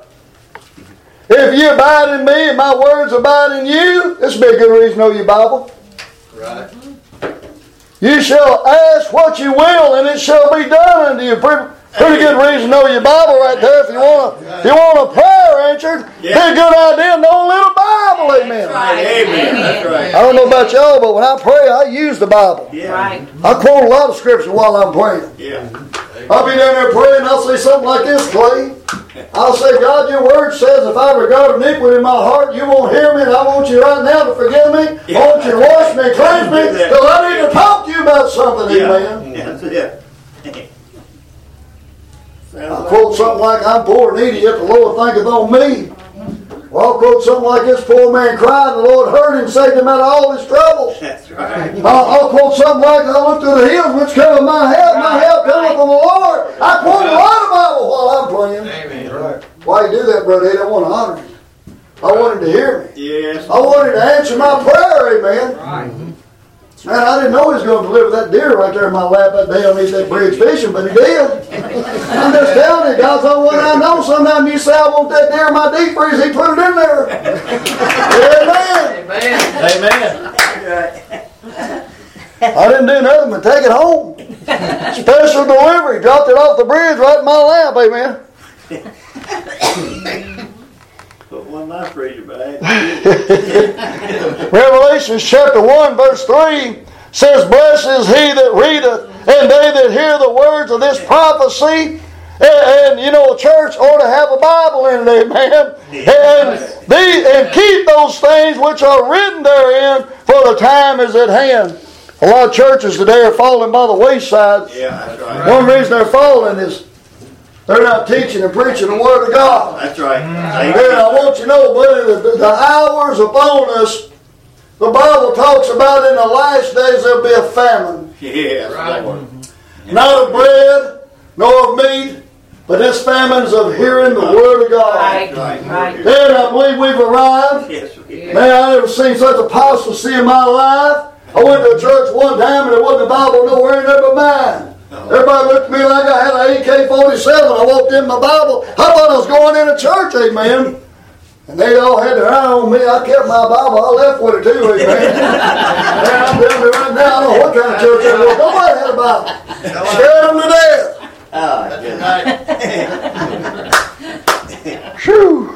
S3: if you abide in me and my words abide in you, this would be a good reason to know your Bible.
S6: Right.
S3: You shall ask what you will, and it shall be done unto you. Pretty good reason to know your Bible right there. If you want a prayer answered, be a good idea to know a little Bible. Amen.
S7: Amen. That's right.
S3: I don't know about y'all, but when I pray, I use the Bible.
S7: Yeah.
S2: Right.
S3: I quote a lot of scripture while I'm praying.
S7: Yeah.
S3: I'll be down there praying, and I'll say something like this, Clay. I'll say, God, your word says if I regard iniquity in my heart, you won't hear me, and I want you right now to forgive me. I want you to wash me and cleanse me, because I need to talk to you about something, amen.
S7: Yeah. That's it.
S3: I quote something like, I'm poor and needy, yet the Lord thinketh on me. Well, I'll quote something like this poor man cried, and the Lord heard him, saved him out of all his troubles.
S7: That's right.
S3: I'll quote something like, I look to the hills, which cometh my help cometh from the Lord. I quote a lot of Bible while I'm praying.
S6: Amen.
S1: Right.
S3: Why you do that, Brother Ed? I want to honor him. I want him to hear me.
S7: Yes.
S3: I want him to answer my prayer, amen.
S6: Right.
S3: Man, I didn't know he was going to deliver that deer right there in my lap that day underneath that bridge fishing, but he did. I'm just telling you, God's the only one I know. Sometimes you say, I want that deer in my deep freeze, he put it in there. Amen.
S6: Amen.
S3: I didn't do nothing but take it home. Special delivery. Dropped it off the bridge right in my lap, amen.
S7: Put one nice freezer bag.
S3: Revelation chapter 1 verse 3 says, Blessed is he that readeth, and they that hear the words of this prophecy. And you know, a church ought to have a Bible in it, amen. And keep those things which are written therein, for the time is at hand. A lot of churches today are falling by the wayside.
S7: Yeah, that's right.
S3: One reason they're falling is they're not teaching and preaching the Word of God.
S7: That's right.
S3: And I want you to know, buddy, the hours upon us, the Bible talks about in the last days there'll be a famine.
S7: Yes,
S6: Right.
S7: Lord.
S3: Not of bread, nor of meat, but this famine is of hearing the Word of God.
S2: Right.
S7: Right.
S3: Then I believe we've arrived.
S7: Yes, we
S3: Man, I never seen such apostasy in my life. I went to a church one time and there wasn't a Bible nowhere in there but mine. Everybody looked at me like I had an AK-47. I walked in my Bible. I thought I was going in a church, amen. And they all had their eye on me. I kept my Bible. I left with it too, amen. Man, I'm telling you right now, I don't know what kind of church it was. Nobody had a Bible. Scared them to death. Phew.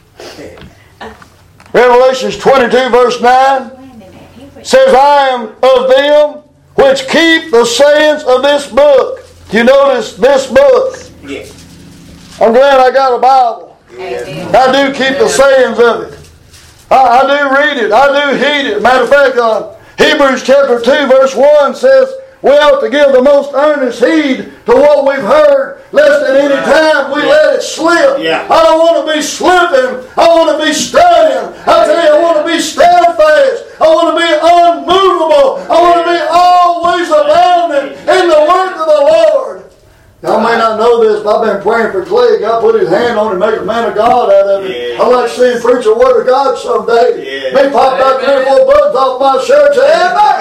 S3: Revelations 22 verse 9 says, I am of them which keep the sayings of this book. Do you notice this book?
S7: Yes.
S3: I'm glad I got a Bible.
S2: Amen.
S3: I do keep the sayings of it. I do read it. I do heed it. Matter of fact, Hebrews chapter 2 verse 1 says, we ought to give the most earnest heed to what we've heard, lest at any time we let it slip.
S7: Yeah.
S3: I don't want to be slipping. I want to be studying. I tell you, I want to be steadfast. I want to be unmovable. I want to be always abounding in the work of the Lord. Y'all may not know this, but I've been praying for Clay. God put his hand on him and make a man of God out of him.
S7: Yeah.
S3: I like seeing him preach the Word of God someday.
S7: Yeah.
S3: May pop out 3 or 4 bugs off my shirt and say, Amen!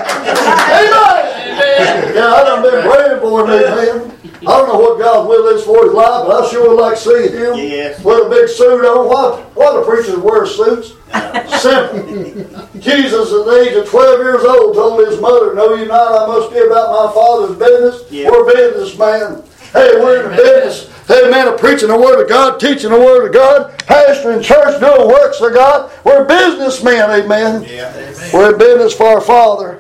S3: Amen! Yeah, I done been praying for him, amen. I don't know what God's will is for his life, but I sure would like to see him
S7: Yes.
S3: with a big suit on. Why do preachers wear suits? Simple. Jesus at the age of 12 years old told his mother, know you not I must be about my Father's business?
S7: Yeah.
S3: We're businessmen. Hey, we're in the business, amen, of preaching the Word of God, teaching the Word of God, pastoring church, doing works of God. We're businessmen, amen.
S7: Yeah.
S3: We're in business for our Father.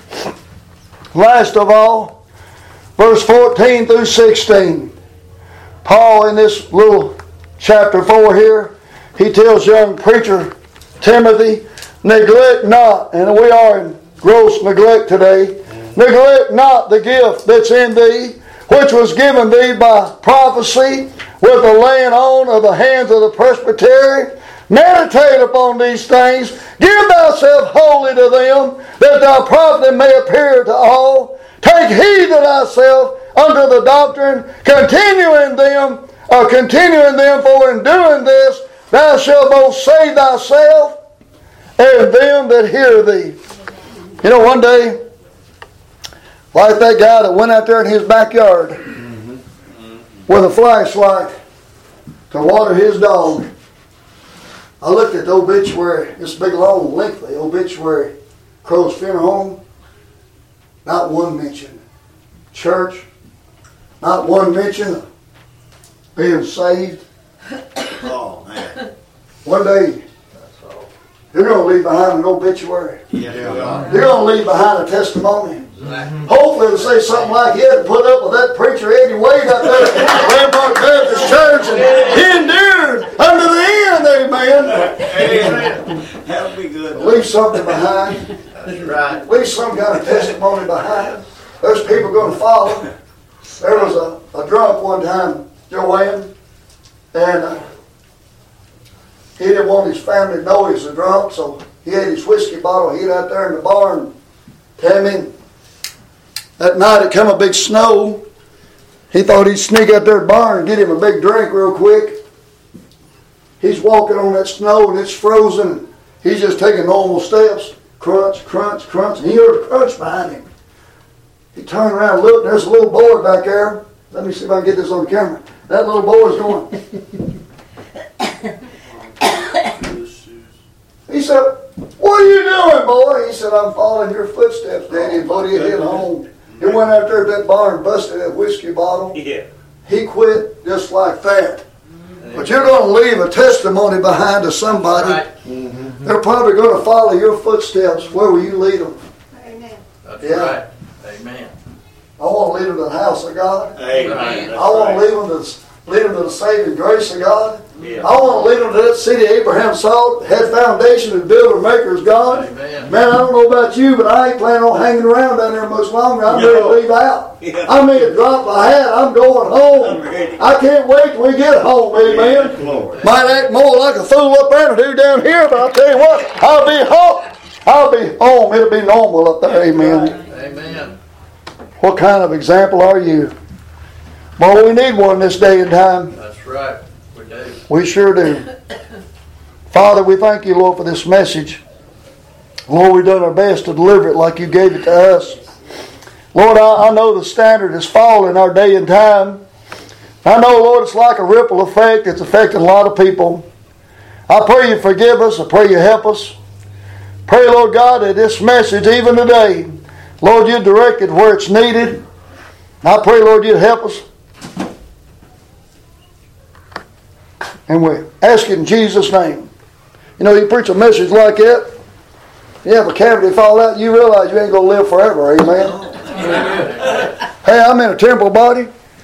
S3: Last of all, verse 14 through 16. Paul, in this little chapter 4 here, he tells young preacher Timothy, neglect not, and we are in gross neglect today, neglect not the gift that's in thee, which was given thee by prophecy, with the laying on of the hands of the presbytery. Meditate upon these things. Give thyself wholly to them, that thy profit may appear to all. Take heed to thyself unto the doctrine. Continue in them, for in doing this thou shalt both save thyself and them that hear thee. You know, one day, like that guy that went out there in his backyard with a flashlight to water his dog. I looked at the obituary, this big long lengthy obituary, Crow's funeral home. Not one mention church. Not one mention of being saved.
S7: Oh, man.
S3: One day, you're going to leave behind an obituary.
S7: Yes, we are.
S3: You're going to leave behind a testimony. Hopefully it'll say something like he had to put up with that preacher Eddie Wade out there at Rampart Baptist Church, and he endured unto the end, amen.
S7: That'll be good.
S3: Leave something behind.
S6: That's right.
S3: Leave some kind of testimony behind. There's people going to follow. There was a drunk one time, Joanne, and He didn't want his family to know he was a drunk, so he had his whiskey bottle hid out there in the barn. Tammy, that night it come a big snow. He thought he'd sneak out there to the barn and get him a big drink real quick. He's walking on that snow and it's frozen. He's just taking normal steps. Crunch, crunch, crunch. And he heard a crunch behind him. He turned around and looked, and there's a little boy back there. Let me see if I can get this on camera. That little boy's going. He said, "What are you doing, boy?" He said, "I'm following your footsteps, Daddy." And buddy hit home. He went out there to that barn, busted that whiskey bottle.
S7: Yeah.
S3: He quit just like that. But you're going to leave a testimony behind to somebody.
S6: Right.
S3: They're probably going to follow your footsteps. Where will you lead them?
S8: Amen.
S6: That's
S3: Yeah.
S6: right. Amen.
S3: I want to lead them to the house of God.
S7: Amen.
S3: I want to lead them to the saving grace of God.
S7: Yeah.
S3: I want to lead them to that city Abraham saw, had foundation and builder maker's God.
S6: Amen.
S3: Man, I don't know about you, but I ain't planning on hanging around down there much longer. I'm ready to leave out.
S7: Yeah.
S3: I mean, to drop my hat. I'm going home.
S7: I'm ready.
S3: I can't wait till we get home, amen.
S7: Glory.
S3: Might act more like a fool up there than I do down here, but I'll tell you what, I'll be home. I'll be home. It'll be normal up there, amen.
S6: Amen.
S3: What kind of example are you? Well, we need one this day and time.
S6: That's right. We do.
S3: We sure do. Father, we thank you, Lord, for this message. Lord, we've done our best to deliver it like you gave it to us. Lord, I know the standard has fallen in our day and time. I know, Lord, it's like a ripple effect. It's affecting a lot of people. I pray you forgive us. I pray you help us. Pray, Lord God, that this message, even today, Lord, you direct it where it's needed. I pray, Lord, you'd help us. And we ask it in Jesus' name. You know, you preach a message like that, you have a cavity fall out, you realize you ain't going to live forever, amen? Hey, I'm in a temple body.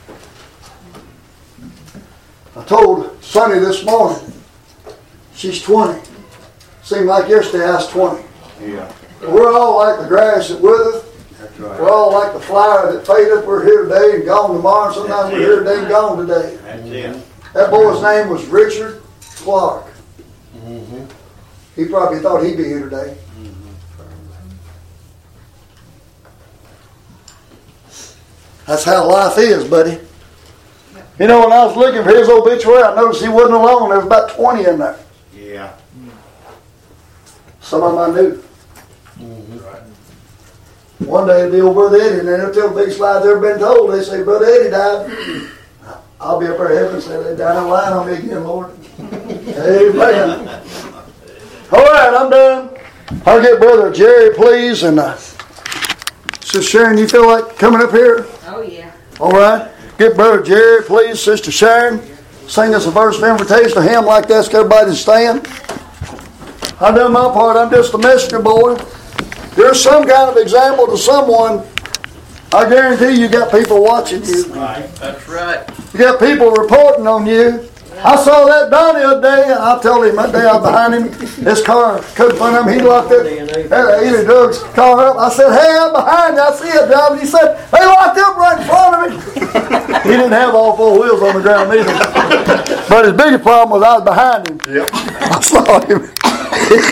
S3: I told Sonny this morning, she's 20. Seemed like yesterday I was 20.
S7: Yeah.
S3: We're all like the grass that withereth.
S7: That's right.
S3: We're all like the flower that fadeth. We're here today and gone tomorrow. Sometimes we're here today and gone today.
S7: That's it.
S3: That boy's name was Richard Clark. He probably thought he'd be here today. That's how life is, buddy. You know, when I was looking for his obituary, I noticed he wasn't alone. There was about 20 in there.
S7: Yeah.
S3: Some of them I knew. One day it'll be old Brother Eddie, and they'll tell big slide they've ever been told. They say, Brother Eddie died. I'll be up there in heaven and say, they died in line on me again, Lord. Amen. All right, I'm done. I'll get Brother Jerry, please. And Sister Sharon, you feel like coming up here?
S8: Oh, yeah.
S3: All right. Get Brother Jerry, please. Sister Sharon, sing us a verse of invitation to him like that's everybody to stand. I've done my part. I'm just a messenger boy. You're some kind of example to someone. I guarantee you got people watching you.
S7: Right.
S6: That's right.
S3: You got people reporting on you. I saw that Donnie the other day, and I told him that day I was behind him. His car couldn't find him. He locked it. He drug his car up. I said, "Hey, I'm behind you. I see it driving." He said, "They locked up right in front of me." He didn't have all four wheels on the ground either. But his biggest problem was I was behind him.
S7: Yep.
S3: I saw him.